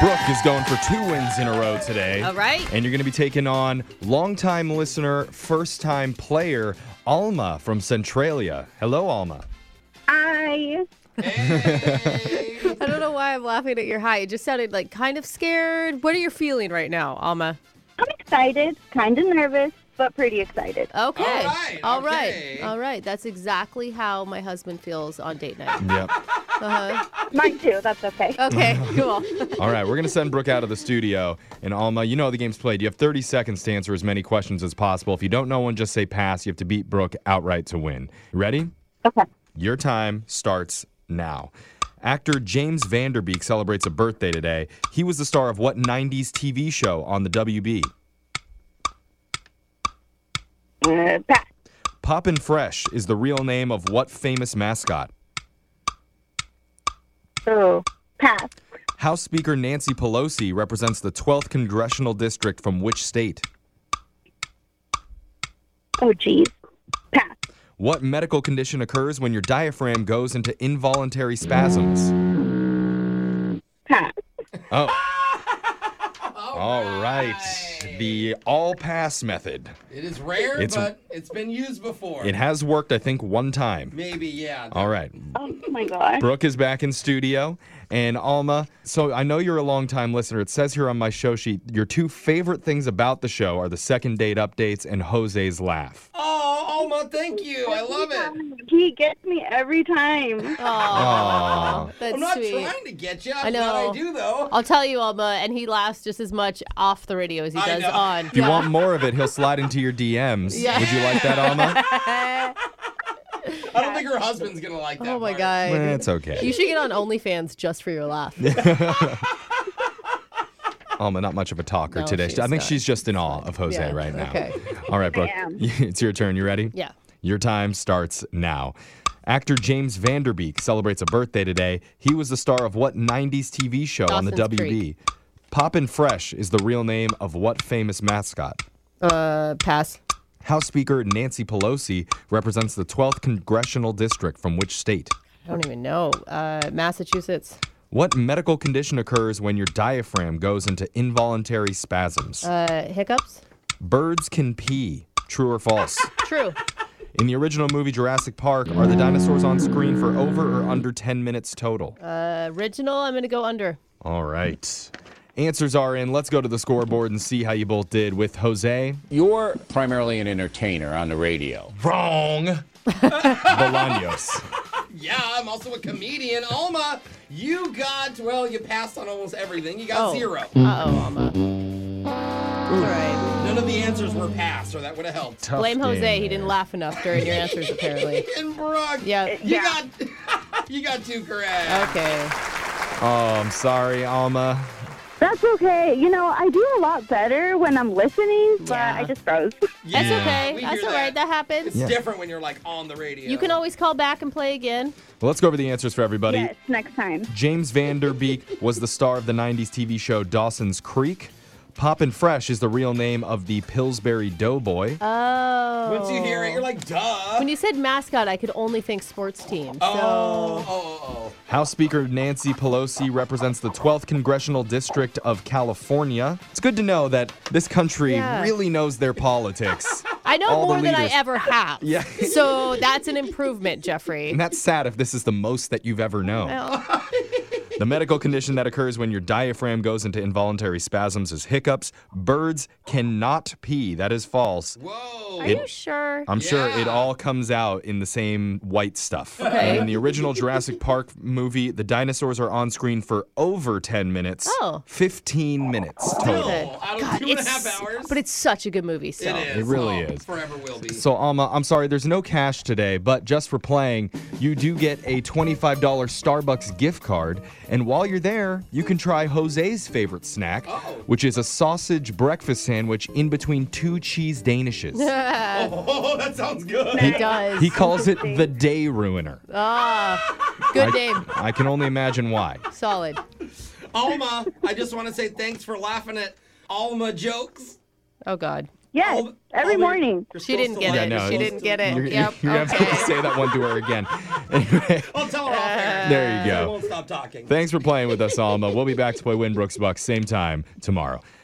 Brooke is going for 2 wins in a row today. All right. And you're going to be taking on longtime listener, first-time player, Alma from Centralia. Hello, Alma. Hi. Hey. I don't know why I'm laughing at your hi. It just sounded like kind of scared. What are you feeling right now, Alma? I'm excited, kind of nervous, but pretty excited. Okay. All right. All right. That's exactly how my husband feels on date night. Yep. Uh-huh. Mine too, that's okay. Okay, cool. All right, we're going to send Brooke out of the studio. And Alma, you know how the game's played. You have 30 seconds to answer as many questions as possible. If you don't know one, just say pass. You have to beat Brooke outright to win. You ready? Okay. Your time starts now. Actor James Vanderbeek celebrates a birthday today. He was the star of what 90s TV show on the WB? Pass. Poppin' Fresh is the real name of what famous mascot? Oh, pass. House Speaker Nancy Pelosi represents the 12th congressional district from which state? Oh, geez. Pass. What medical condition occurs when your diaphragm goes into involuntary spasms? Pass. Oh. All right. The all-pass method. It is rare, but it's been used before. It has worked, I think, one time. Maybe, yeah. All right. Oh, my gosh. Brooke is back in studio. And Alma, so I know you're a longtime listener. It says here on my show sheet, your 2 favorite things about the show are the second date updates and Jose's laugh. Oh, Alma, thank you. I love it. He gets me every time. Aw, that's I'm not sweet. trying to get you. I know. I do, though. I'll tell you, Alma, and he laughs just as much off the radio as he I does know. on. If you want more of it, he'll slide into your DMs. Yeah. Would you like that, Alma? I don't think her husband's going to like that Oh my part. God. It's okay. You should get on OnlyFans just for your laugh. Alma, not much of a talker No, today. she's I think not. she's just in awe of Jose Yeah, right now. okay. All right, Brooke. I am. It's your turn. You ready? Yeah. Your time starts now. Actor James Vanderbeek celebrates a birthday today. He was the star of what 90s TV show on the Dawson's WB? Creek. Poppin' Fresh is the real name of what famous mascot? Pass. House Speaker Nancy Pelosi represents the 12th congressional district from which state? I don't even know. Massachusetts. What medical condition occurs when your diaphragm goes into involuntary spasms? Hiccups. Birds can pee. True or false? True. In the original movie Jurassic Park, are the dinosaurs on screen for over or under 10 minutes total? Original, I'm going to go under. All right. Answers are in. Let's go to the scoreboard and see how you both did with Jose. You're primarily an entertainer on the radio. Wrong. Bolaños. Yeah, I'm also a comedian. Alma, you passed on almost everything. You got 0. Uh-oh, Alma. It's all right. None of the answers were passed, or that would have helped. Tough Blame Jose. game He didn't laugh enough during your answers, apparently. And Brooke, Yeah. you got 2 correct. Okay. Oh, I'm sorry, Alma. That's okay. You know, I do a lot better when I'm listening, but Yeah. I just froze. That's okay. we That's hear all right. That happens. It's different when you're like on the radio. You can always call back and play again. Well, let's go over the answers for everybody. Yes, next time. James Vanderbeek was the star of the 90s TV show Dawson's Creek. Poppin' Fresh is the real name of the Pillsbury Doughboy. Oh. Once you hear it, you're like, duh. When you said mascot, I could only think sports team. Oh. House Speaker Nancy Pelosi represents the 12th Congressional District of California. It's good to know that this country Yeah. really knows their politics. I know all the more than I leaders. ever have. Yeah. So that's an improvement, Jeffrey. And that's sad if this is the most that you've ever known. Well, The medical condition that occurs when your diaphragm goes into involuntary spasms is hiccups. Birds cannot pee. That is false. Whoa. are you sure? I'm sure it Yeah. all comes out in the same white stuff. Okay. And in the original Jurassic Park movie, the dinosaurs are on screen for over 10 minutes. Oh. 15 minutes total. Oh, out of God, 2.5 hours. But it's such a good movie still. It is. It really Oh, is. Forever will be. So, Alma, I'm sorry, there's no cash today, but just for playing, you do get a $25 Starbucks gift card. And while you're there, you can try Jose's favorite snack, which is a sausage breakfast sandwich in between 2 cheese danishes. Oh, that sounds good. It does. He calls it the Day Ruiner. Good name. I can only imagine why. Solid. Alma, I just want to say thanks for laughing at Alma jokes. Oh, God. Yes, Oh, every oh, morning. you're She supposed didn't to get like it. no, She didn't get it. You're, Yep. you're not supposed to Okay. say that one to her again. Anyway, I'll tell her off air. there you I go. won't stop talking. Thanks for playing with us, Alma. We'll be back to play Winbrook's Bucks same time tomorrow.